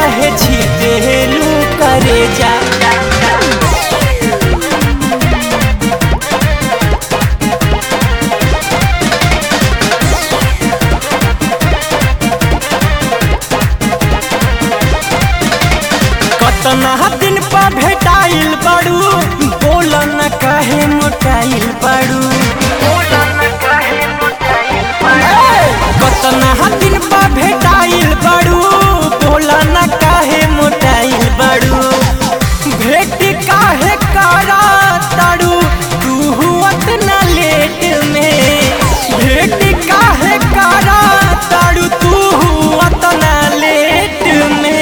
काहे छीटेलू करेजा। कतना दिन पा भेटाइल बड़ू, बोल न काहे मोटाइल बड़ू। कतना दिन पा भेटाइल बड़ू, बोल न काहे मोटाइल बड़ू। भेट काहे करा तारू तू अतना लेट में, भेट काहे करा तारू तू अतना लेट में।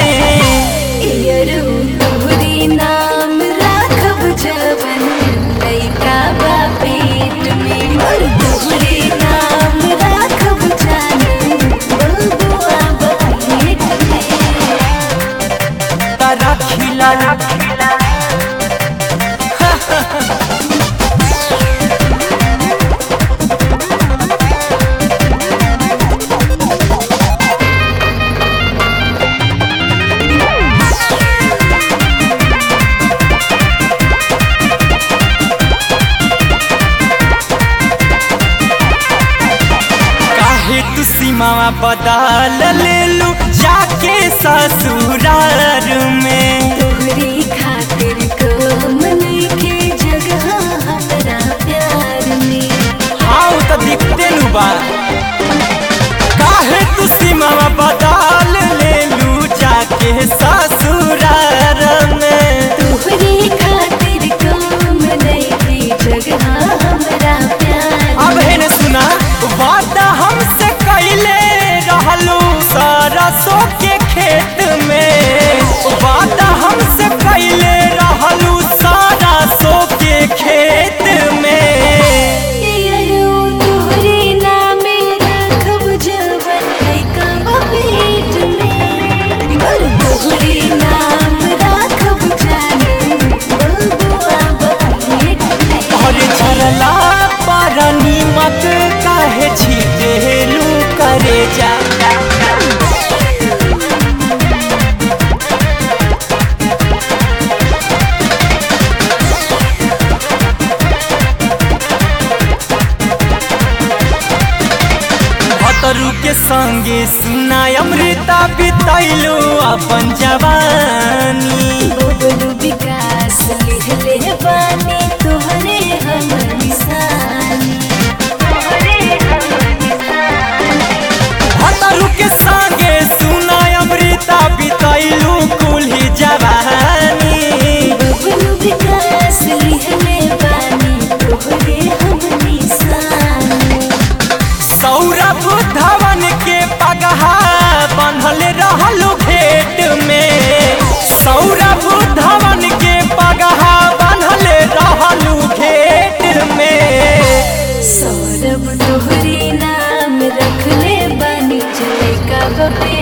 तू सीमावा बदल लेलू जाके ससुराल में। तोहरी खातिर कम नइखे जगह हमरा प्यार में। हाँ तो दिखते नु बा, काहे तू सीमावा बदल लेलू जाके ससुराल में। तोहरी खातिर कम नइखे जगह हमरा प्यार। अब है न सुना वादा हमसे कैले रहलू सरसों के खेत में, वादा हमसे कैले रहलू सरसों के खेत में। तोहरी नामे रखब जवन लइका पेट में, तोहरी नाम रखब जानू बबुआ पेट में। और झरला पर नीमक काहे छीटेलू करेजा। भतरू के संगे सुना अमृता बितैलू अपन जवानी। बबलू विकास लिहले बानी तोहरे हमर निशानी। भतरू के संगे सुना अमृता बितैलू कुल्ही जवानी। बबलू विकास लिहले बानी तोहरे हमर निशानी। सौरभ धवन के पगहा बंधल रहलू घेट में, सौरभ धवन के पगहा बंधल रहलू घेट में। सौरभ तोहरी नाम रखले बानी जलेका बबे